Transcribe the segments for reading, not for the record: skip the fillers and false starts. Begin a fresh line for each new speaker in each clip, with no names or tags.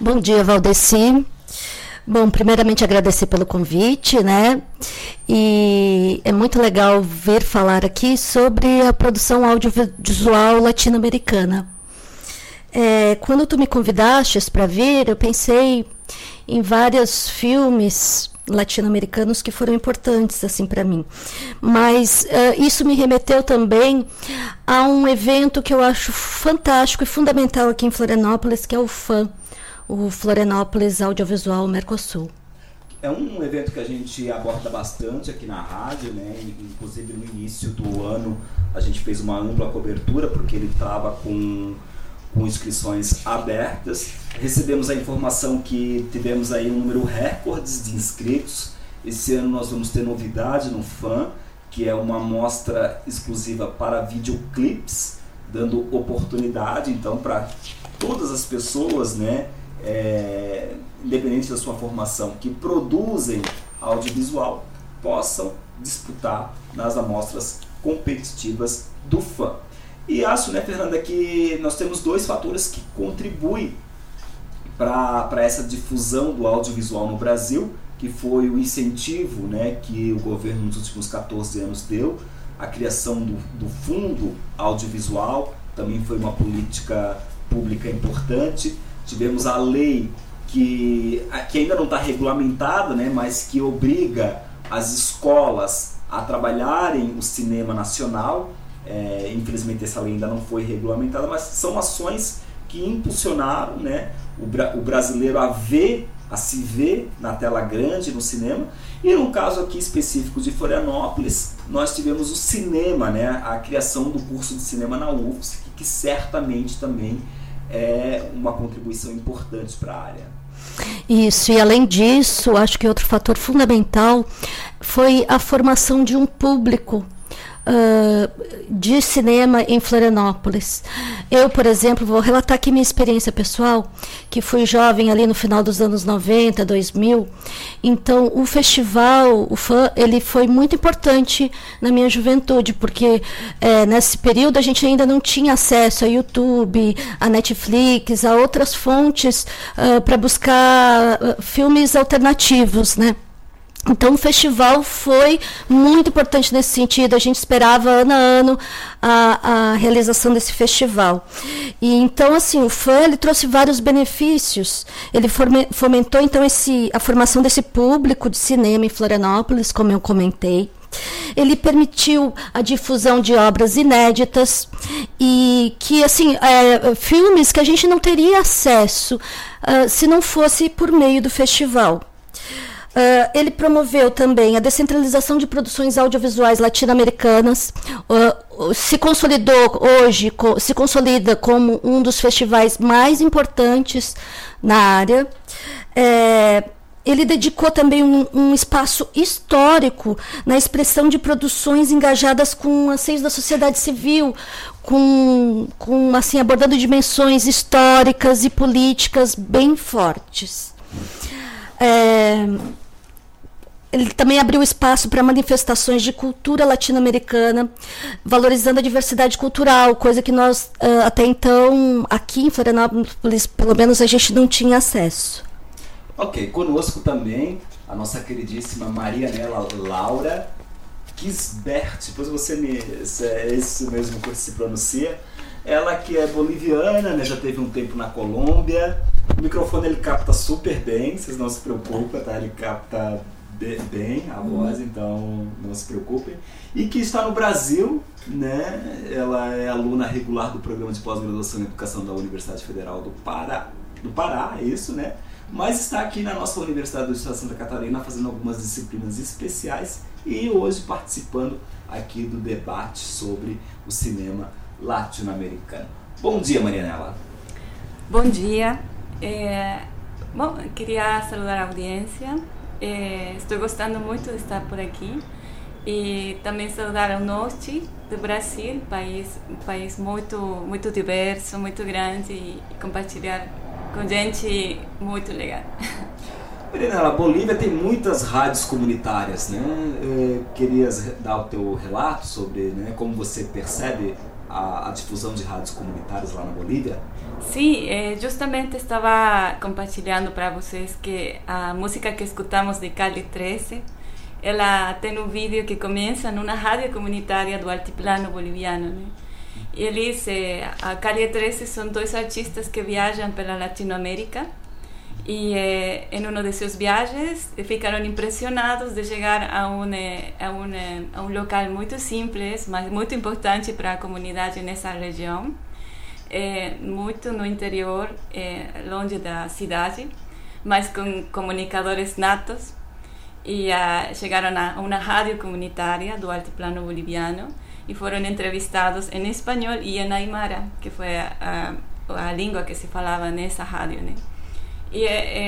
Bom dia, Valdeci. Bom, primeiramente agradecer pelo convite, né? E é muito legal vir falar aqui sobre a produção audiovisual latino-americana. Quando tu me convidaste para vir, eu pensei em vários filmes latino-americanos que foram importantes assim para mim, mas isso me remeteu também a um evento que eu acho fantástico e fundamental aqui em Florianópolis, que é o FAM, o Florianópolis Audiovisual Mercosul.
É um evento que a gente aborda bastante aqui na rádio, né? Inclusive no início do ano a gente fez uma ampla cobertura porque ele estava com inscrições abertas. Recebemos a informação que tivemos aí um número recorde de inscritos. Esse ano nós vamos ter novidade no FAM, que é uma mostra exclusiva para videoclipes, dando oportunidade então para todas as pessoas, né, independente da sua formação, que produzem audiovisual, possam disputar nas amostras competitivas do FAM. E acho, né, Fernanda, que nós temos dois fatores que contribuem para essa difusão do audiovisual no Brasil, que foi o incentivo, né, que o governo nos últimos 14 anos deu, a criação do fundo audiovisual, também foi uma política pública importante. Tivemos a lei que ainda não está regulamentada, né, mas que obriga as escolas a trabalharem o cinema nacional. Infelizmente essa lei ainda não foi regulamentada, mas são ações que impulsionaram, né, o brasileiro a se ver na tela grande no cinema. E no caso aqui específico de Florianópolis, nós tivemos o cinema, né, a criação do curso de cinema na UFSC, que certamente também é uma contribuição importante para a área.
Isso, e além disso, acho que outro fator fundamental foi a formação de um público de cinema em Florianópolis. Eu, por exemplo, vou relatar aqui minha experiência pessoal, que fui jovem ali no final dos anos 90, 2000. Então, o festival, o FAM, ele foi muito importante na minha juventude, porque nesse período a gente ainda não tinha acesso a YouTube, a Netflix, a outras fontes para buscar filmes alternativos, né? Então o festival foi muito importante nesse sentido. A gente esperava ano a ano a realização desse festival. E então assim, o FAM, ele trouxe vários benefícios. Ele fomentou então a formação desse público de cinema em Florianópolis, como eu comentei. Ele permitiu a difusão de obras inéditas e que assim filmes que a gente não teria acesso se não fosse por meio do festival. Ele promoveu também a descentralização de produções audiovisuais latino-americanas, se consolida como um dos festivais mais importantes na área. Ele dedicou também um espaço histórico na expressão de produções engajadas com anseios da sociedade civil, assim, abordando dimensões históricas e políticas bem fortes. Ele também abriu espaço para manifestações de cultura latino-americana, valorizando a diversidade cultural, coisa que nós, até então, aqui em Florianópolis, pelo menos, a gente não tinha acesso.
Ok, conosco também a nossa queridíssima Marianela Laura Kisbert, depois é isso mesmo que se pronuncia. Ela que é boliviana, né, já teve um tempo na Colômbia. O microfone ele capta super bem, vocês não se preocupem, tá? Ele capta bem a voz, então não se preocupem. E que está no Brasil, né? Ela é aluna regular do programa de pós-graduação em educação da Universidade Federal do Pará, é isso, né? Mas está aqui na nossa Universidade do Estado de Santa Catarina fazendo algumas disciplinas especiais e hoje participando aqui do debate sobre o cinema latino-americano. Bom dia, Marianela.
Bom dia. Bom, queria saludar a audiência. Estou gostando muito de estar por aqui e também saudar o norte do Brasil, um país muito diverso, muito grande e compartilhar com gente muito legal.
Marianela, a Bolívia tem muitas rádios comunitárias, né? Querias dar o teu relato sobre, né, como você percebe a difusão de rádios comunitárias lá na Bolívia?
Sim, justamente estava compartilhando para vocês que a música que escutamos de Calle 13, ela tem um vídeo que começa numa rádio comunitária do altiplano boliviano, né? E eles, a Calle 13 são dois artistas que viajam pela Latinoamérica e em um de seus viagens ficaram impressionados de chegar a um local muito simples, mas muito importante para a comunidade nessa região, muito no interior, longe da cidade, mas com comunicadores natos. E chegaram a uma rádio comunitária do altiplano boliviano e foram entrevistados em espanhol e em aimara, que foi a língua que se falava nessa rádio, né? E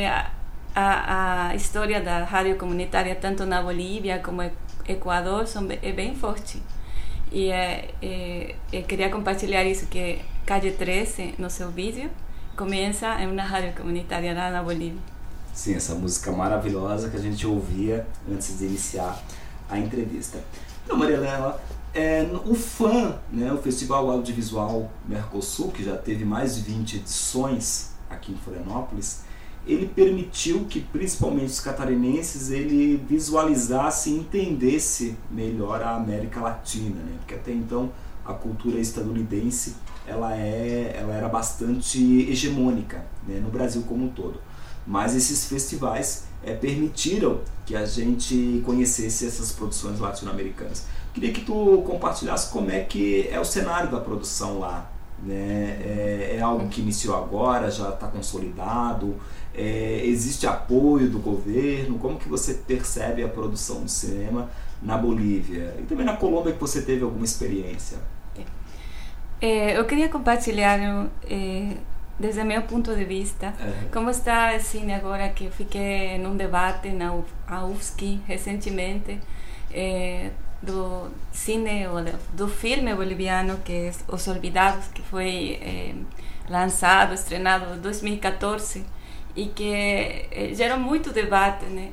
a história da rádio comunitária, tanto na Bolívia como no Equador, é bem forte. E queria compartilhar isso, que Calle 13, no seu vídeo, começa em uma rádio comunitária lá na Bolívia.
Sim, essa música maravilhosa que a gente ouvia antes de iniciar a entrevista. Então, Marianela, o FAM, né, o Festival Audiovisual Mercosul, que já teve mais de 20 edições aqui em Florianópolis, ele permitiu que principalmente os catarinenses ele visualizasse e entendesse melhor a América Latina, né? Porque até então a cultura estadunidense ela era bastante hegemônica, né, no Brasil como um todo. Mas esses festivais permitiram que a gente conhecesse essas produções latino-americanas. Queria que tu compartilhasse como é que é o cenário da produção lá, né? É algo que iniciou agora, já está consolidado? Existe apoio do governo? Como que você percebe a produção do cinema na Bolívia? E também na Colômbia, que você teve alguma experiência?
Eu queria compartilhar... desde meu ponto de vista, como está assim agora que fiquei num debate na UFSC recentemente do cine, do filme boliviano que é Os Olvidados, que foi lançado, estrenado em 2014 e que gerou muito debate, né?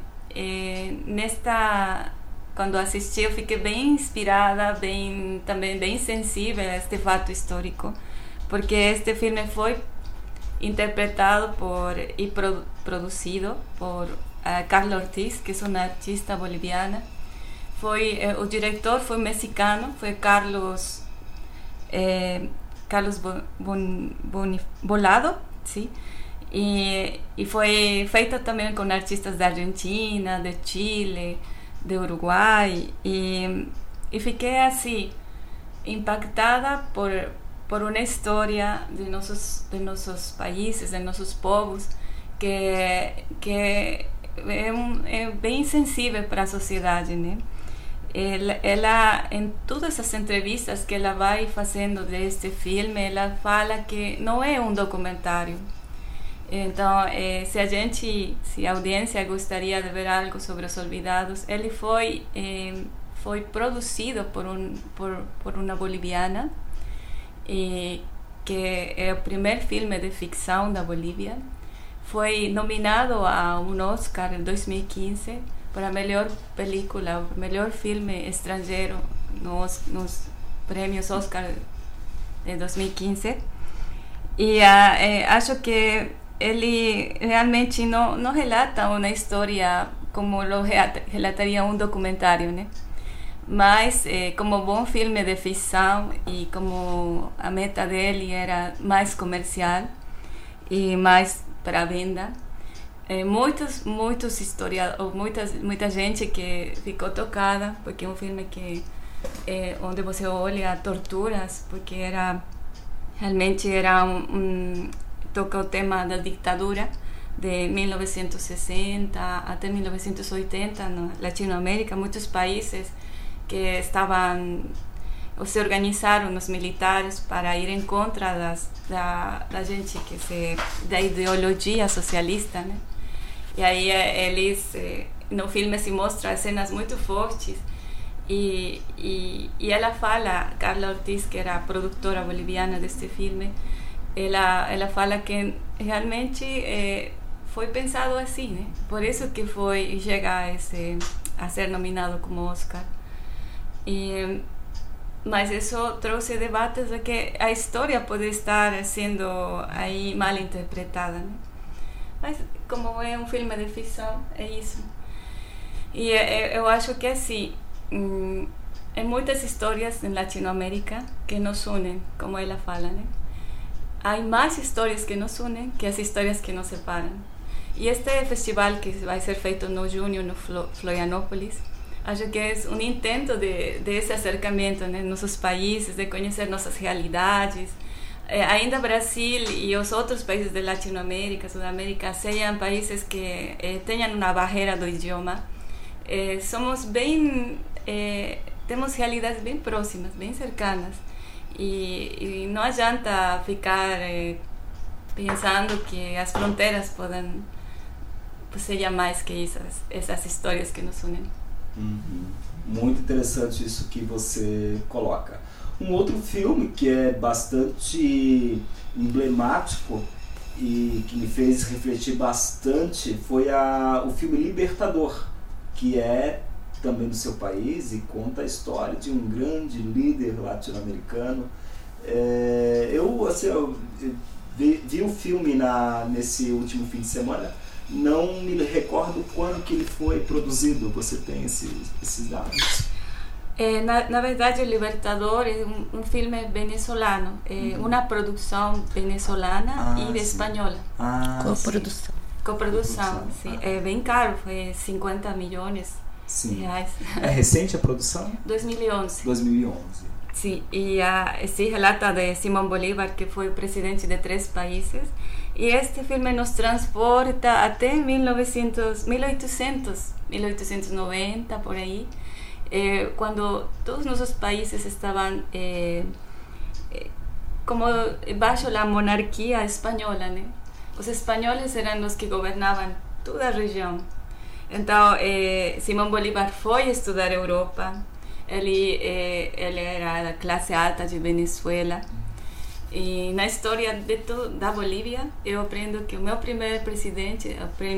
Quando assisti eu fiquei bem inspirada, também bem sensível a este fato histórico, porque este filme foi interpretado e produzido por Carlos Ortiz, que é uma artista boliviana. O diretor foi mexicano, foi Carlos Bolado, sim. E foi feito também com artistas da Argentina, de Chile, de Uruguai, e fiquei assim impactada por uma história de nossos países, de nossos povos, que é bem sensível para a sociedade, né? Ela, em todas as entrevistas que ela vai fazendo deste filme, ela fala que não é um documentário. Então, se a audiência gostaria de ver algo sobre Os Olvidados, ele foi produzido por uma boliviana, que é o primeiro filme de ficção da Bolívia. Foi nominado a um Oscar em 2015 para a melhor película, o melhor filme estrangeiro nos prêmios Oscar de 2015. E acho que ele realmente não relata uma história como relataria um documentário, né? Mas como bom filme de ficção e como a meta dele era mais comercial e mais para venda, muitos historiadores, muita gente que ficou tocada, porque é um filme que onde você olha torturas, porque realmente toca o tema da ditadura de 1960 até 1980 na Latinoamérica. Muitos países que se organizaram os militares para ir em contra da gente da ideologia socialista, né? E aí eles no filme se mostra cenas muito fortes e ela fala, Carla Ortiz, que era a produtora boliviana deste filme, ela fala que realmente foi pensado assim, né? Por isso que chega a ser nominado como Oscar. mas isso trouxe debates de que a história pode estar sendo aí mal interpretada, né? Mas como é um filme de ficção, é isso. E eu acho que assim, há muitas histórias em Latinoamérica que nos unem, como ela fala, né? Há mais histórias que nos unem que as histórias que nos separam. E este festival que vai ser feito no junho no Florianópolis, acho que é um intento de esse acercamento, né, nossos países, de conhecer nossas realidades. Ainda Brasil e os outros países de Latinoamérica, Sudamérica, sejam países que tenham uma barreira do idioma, somos bem, temos realidades bem próximas, bem cercanas. E não adianta ficar pensando que as fronteiras podem ser mais que essas histórias que nos unem.
Muito interessante isso que você coloca. Um outro filme que é bastante emblemático e que me fez refletir bastante foi o filme Libertador, que é também do seu país e conta a história de um grande líder latino-americano. Eu vi o filme nesse último fim de semana. Não me recordo quando que ele foi produzido. Você tem esses dados?
Na verdade, o Libertador é um filme venezuelano, uma produção venezuelana e espanhola. Coprodução, sim. É bem caro, foi 50 milhões de reais.
É recente a produção?
2011.
2011.
Sim, e se relata de Simón Bolívar, que foi presidente de 3 países. E este filme nos transporta até 1890, por aí, quando todos nossos países estavam como baixo da monarquia espanhola, né? Os espanhóis eram os que governavam toda a região. Então, Simón Bolívar foi estudar a Europa. Ele era da classe alta de Venezuela. E na história da Bolívia, eu aprendo que o primeiro presidente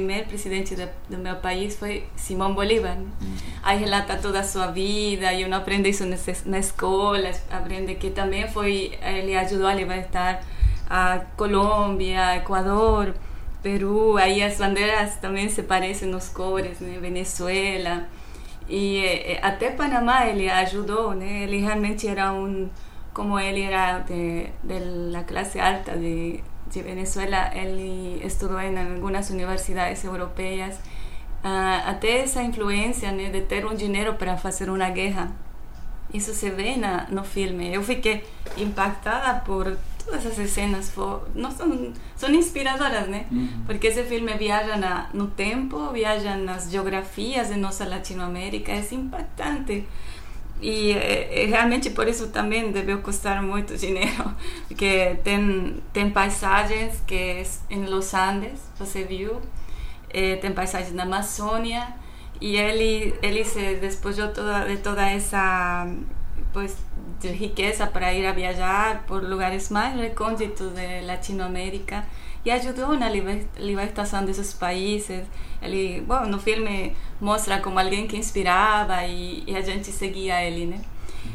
do meu país foi Simón Bolívar. Aí relata toda a sua vida, e uno aprende isso na escola, aprende que também ele ajudou a libertar a Colômbia, Equador, Peru. Aí as bandeiras também se parecem nos cores, né? Venezuela. E até Panamá ele ajudou, né? Ele realmente era como ele era da classe alta de Venezuela, ele estudou em algumas universidades europeias. Até essa influência, né, de ter dinheiro para fazer uma guerra, isso se vê no filme. Eu fiquei impactada por todas as cenas, são inspiradoras, né? Porque esse filme viaja no tempo, viaja nas geografias de nossa Latinoamérica, é impactante. E realmente por isso também deve custar muito dinheiro, porque tem paisagens que em Los Andes, você viu, tem paisagens na Amazônia, e ele se despojou de toda essa de riqueza para ir a viajar por lugares mais recônditos de Latinoamérica e ajudou na libertação desses países. Ele, no filme mostra como alguém que inspirava e a gente seguia ele, né?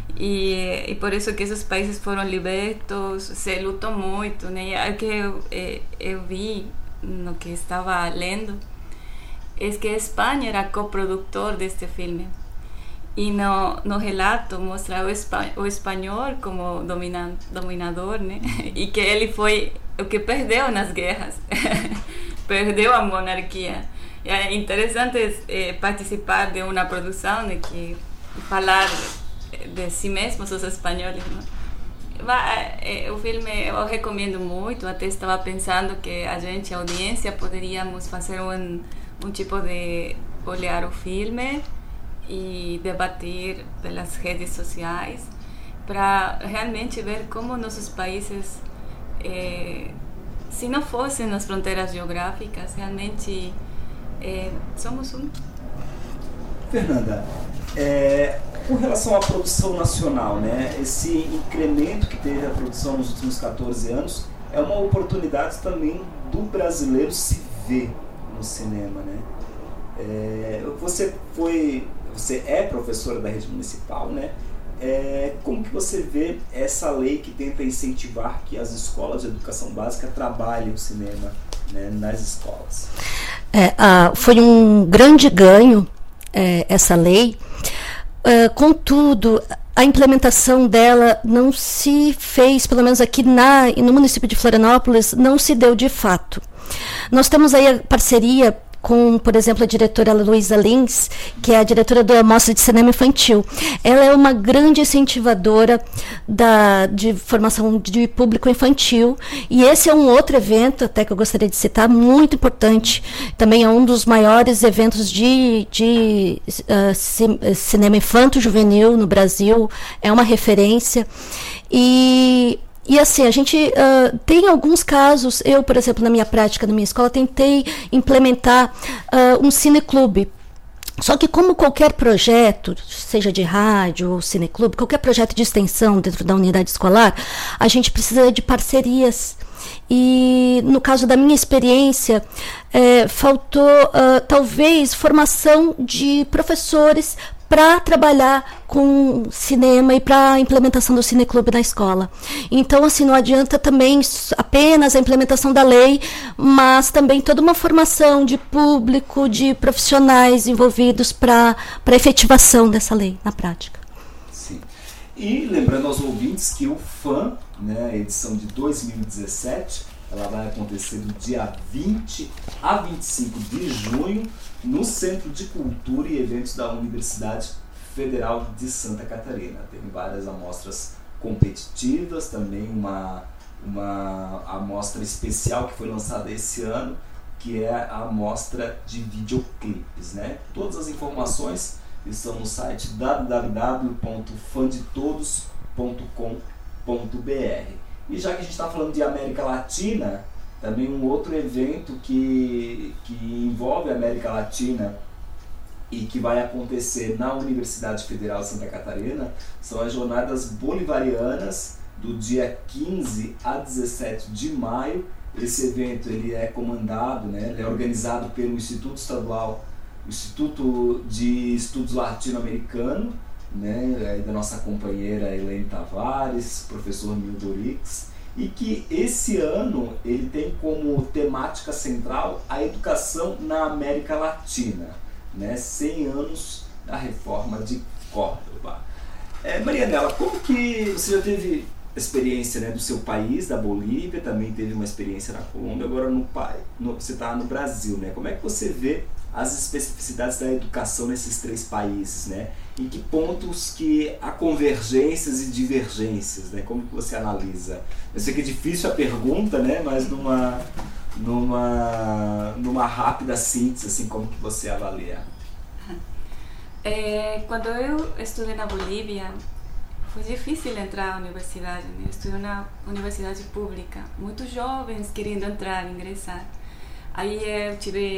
E por isso que esses países foram libertos, se lutou muito, né? O que eu vi no que estava lendo é que a Espanha era coprodutor deste filme. E no relato mostra o espanhol como dominador, né? E que ele foi o que perdeu nas guerras, perdeu a monarquia. E é interessante participar de uma produção de que falar de si mesmos os espanhóis, né? O filme eu recomendo muito. Até estava pensando que a audiência, poderíamos fazer um tipo de olhar o filme e debater pelas redes sociais para realmente ver como nossos países, se não fossem as fronteiras geográficas, realmente somos um.
Fernanda, com relação à produção nacional, né, esse incremento que teve a produção nos últimos 14 anos é uma oportunidade também do brasileiro se ver no cinema, né? Você é professora da rede municipal, né? como que você vê essa lei que tenta incentivar que as escolas de educação básica trabalhem o cinema, né, nas escolas?
Foi um grande ganho essa lei, contudo, a implementação dela não se fez, pelo menos aqui no município de Florianópolis, não se deu de fato. Nós temos aí a parceria com, por exemplo, a diretora Luísa Lins, que é a diretora da Mostra de Cinema Infantil. Ela é uma grande incentivadora de formação de público infantil, e esse é um outro evento, até que eu gostaria de citar, muito importante. Também é um dos maiores eventos de cinema infanto-juvenil no Brasil, é uma referência. E assim, a gente tem alguns casos, eu, por exemplo, na minha prática, na minha escola, tentei implementar um cineclube. Só que como qualquer projeto, seja de rádio ou cineclube, qualquer projeto de extensão dentro da unidade escolar, a gente precisa de parcerias. E no caso da minha experiência, faltou talvez formação de professores para trabalhar com cinema e para a implementação do cineclube na escola. Então, assim, não adianta também apenas a implementação da lei, mas também toda uma formação de público, de profissionais envolvidos para a efetivação dessa lei na prática.
Sim. E lembrando aos ouvintes que o FAM, né, a edição de 2017, ela vai acontecer do dia 20 a 25 de junho, no Centro de Cultura e Eventos da Universidade Federal de Santa Catarina. Tem várias amostras competitivas, também uma amostra especial que foi lançada esse ano, que é a amostra de videoclipes, né? Todas as informações estão no site www.fandetodos.com.br. E já que a gente está falando de América Latina, também um outro evento que envolve a América Latina e que vai acontecer na Universidade Federal de Santa Catarina são as Jornadas Bolivarianas, do dia 15 a 17 de maio. Esse evento ele é comandado, né, ele é organizado pelo Instituto Estadual, Instituto de Estudos Latino-Americano, né, da nossa companheira Elaine Tavares, professor Nildo Rix, e que esse ano ele tem como temática central a educação na América Latina, né, 100 anos da reforma de Córdoba. Marianela, como que você já teve experiência, né, do seu país, da Bolívia, também teve uma experiência na Colômbia, agora você está no Brasil, né? Como é que você vê as especificidades da educação nesses três países, né? Em que pontos que há convergências e divergências, né? Como que você analisa? Eu sei que é difícil a pergunta, né? Mas numa rápida síntese, assim, como que você avalia?
Quando eu estudei na Bolívia, foi difícil entrar à universidade, né? Eu estudei na universidade pública, muitos jovens querendo ingressar. Aí eu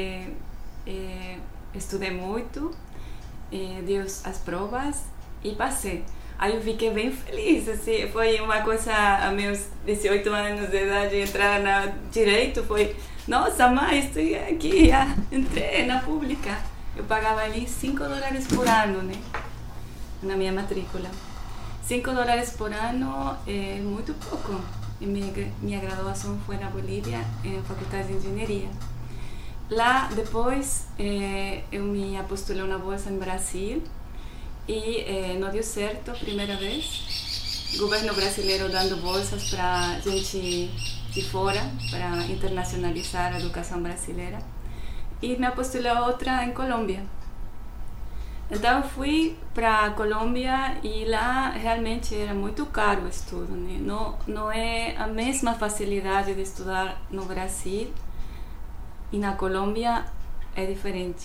estudei muito, dei as provas e passei. Aí eu fiquei bem feliz, assim, foi uma coisa, a meus 18 anos de idade, entrar na direito, foi, nossa mãe, estou aqui, já entrei na pública. Eu pagava ali $5 por ano, né, na minha matrícula. $5 por ano é muito pouco. E minha graduação foi na Bolívia, em Faculdade de Engenharia. Lá, depois, eu me postulei uma bolsa em Brasil e não deu certo a primeira vez. O governo brasileiro dando bolsas para gente de fora, para internacionalizar a educação brasileira. E me postulei outra em Colômbia. Então eu fui para a Colômbia e lá realmente era muito caro o estudo, né? Não é a mesma facilidade de estudar no Brasil e na Colômbia é diferente.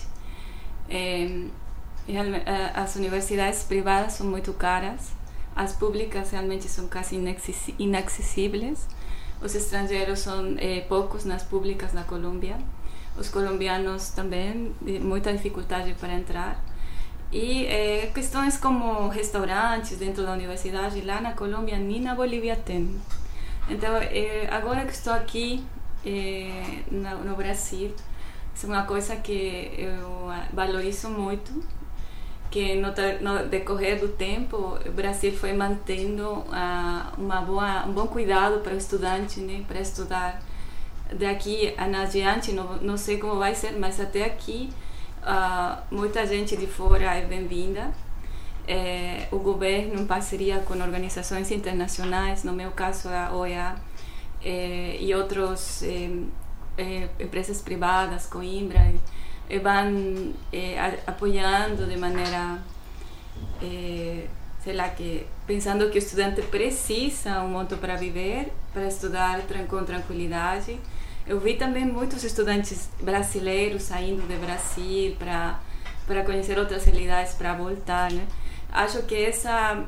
As universidades privadas são muito caras, as públicas realmente são quase inacessíveis, os estrangeiros são poucos nas públicas na Colômbia, os colombianos também, muita dificuldade para entrar. E questões como restaurantes dentro da universidade, lá na Colômbia nem na Bolívia tem. Então, agora que estou aqui no Brasil, isso é uma coisa que eu valorizo muito. que no decorrer do tempo o Brasil foi mantendo um bom cuidado para o estudante, né, para estudar. Daqui em adiante, não sei como vai ser, mas até aqui muita gente de fora é bem-vinda. O governo, em parceria com organizações internacionais, no meu caso a OEA, e outras empresas privadas, Coimbra, vão apoiando de maneira, sei lá, pensando que o estudante precisa um mundo para viver, para estudar com tranquilidade. Eu vi também muitos estudantes brasileiros saindo do Brasil para conhecer outras realidades, para voltar, né? Acho que essa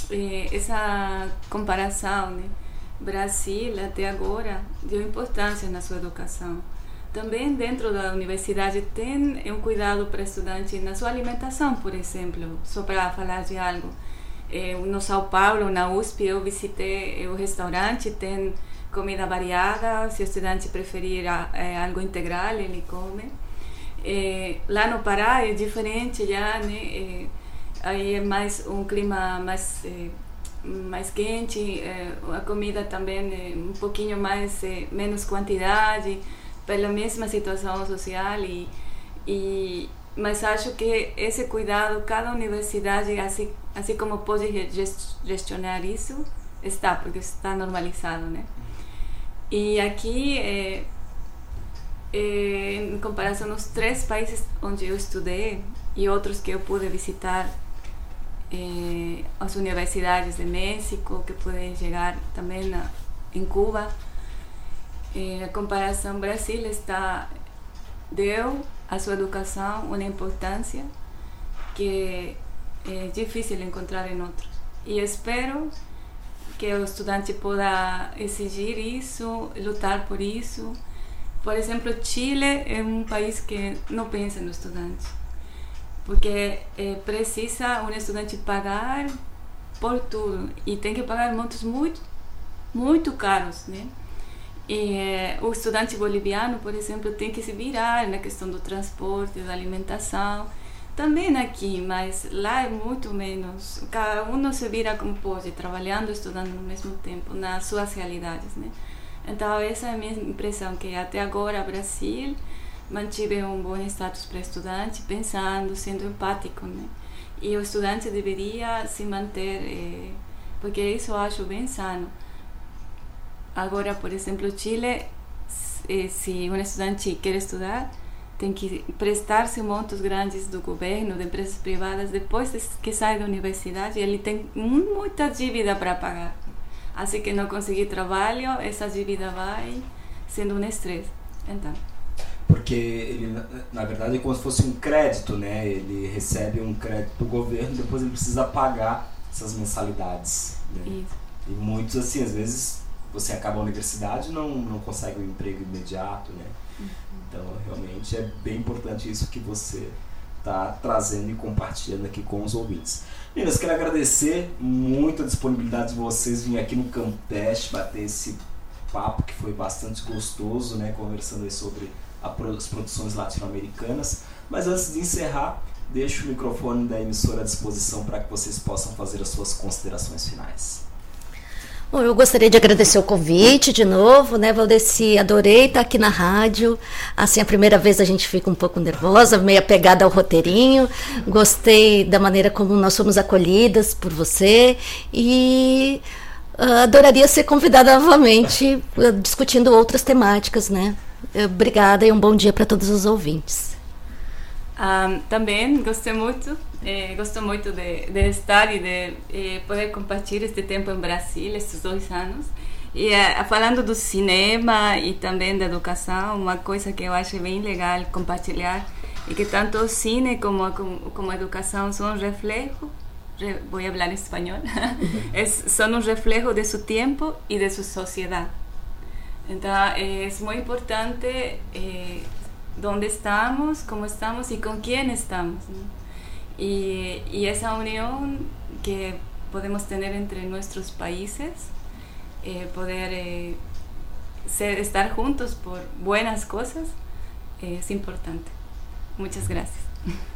comparação, né? Brasil até agora deu importância na sua educação. Também dentro da universidade tem um cuidado para o estudante na sua alimentação, por exemplo, só para falar de algo. No São Paulo, na USP, eu visitei o restaurante, tem comida variada, se o estudante preferir algo integral, ele come. Lá no Pará é diferente já, né? Aí é mais um clima mais quente, a comida também é um pouquinho mais, menos quantidade, pela mesma situação social, mas acho que esse cuidado, cada universidade, assim como pode gestionar isso, porque está normalizado, né? E aqui, em comparação aos 3 países onde eu estudei e outros que eu pude visitar, as universidades de México, que pude chegar também em Cuba, a comparação Brasil deu à sua educação uma importância que é difícil encontrar em outros. E espero que o estudante possa exigir isso, lutar por isso. Por exemplo, Chile é um país que não pensa no estudante, porque precisa um estudante pagar por tudo e tem que pagar montos muito, muito caros, né? E o estudante boliviano, por exemplo, tem que se virar na questão do transporte, da alimentação. Também aqui, mas lá é muito menos. Cada um se vira como pode, trabalhando e estudando no mesmo tempo, nas suas realidades, né? Então, essa é a minha impressão, que até agora o Brasil mantive um bom status para estudante, pensando, sendo empático, né? E o estudante deveria se manter, porque isso eu acho bem sano. Agora, por exemplo, Chile, se um estudante quer estudar, tem que prestar-se montos grandes do governo, de empresas privadas, depois que sai da universidade, ele tem muita dívida para pagar. Assim que não conseguir trabalho, essa dívida vai sendo um estresse. Então.
Porque ele, na verdade, é como se fosse um crédito, né? Ele recebe um crédito do governo, depois ele precisa pagar essas mensalidades, né?
Isso.
E muitos, assim, às vezes você acaba a universidade e não consegue um emprego imediato, né? Então, realmente é bem importante isso que você está trazendo e compartilhando aqui com os ouvintes. Meninas, quero agradecer muito a disponibilidade de vocês virem aqui no Camptest, bater esse papo que foi bastante gostoso, né? Conversando aí sobre as produções latino-americanas. Mas antes de encerrar, deixo o microfone da emissora à disposição para que vocês possam fazer as suas considerações finais.
Bom, eu gostaria de agradecer o convite de novo, né, Valdeci? Adorei estar aqui na rádio. Assim, a primeira vez a gente fica um pouco nervosa, meio apegada ao roteirinho. Gostei da maneira como nós fomos acolhidas por você e adoraria ser convidada novamente discutindo outras temáticas, né? Obrigada e um bom dia para todos os ouvintes.
Também gosto muito de estar e de poder compartilhar este tempo em Brasil, estes 2 anos. E falando do cinema e também da educação, uma coisa que eu acho bem legal compartilhar é que tanto o cine como a educação são um reflejo, vou falar em espanhol, são um reflejo de seu tempo e de sua sociedade. Então, é muito importante onde estamos, como estamos e com quem estamos, né? Y esa unión que podemos tener entre nuestros países, poder estar juntos por buenas cosas, es importante. Muchas gracias.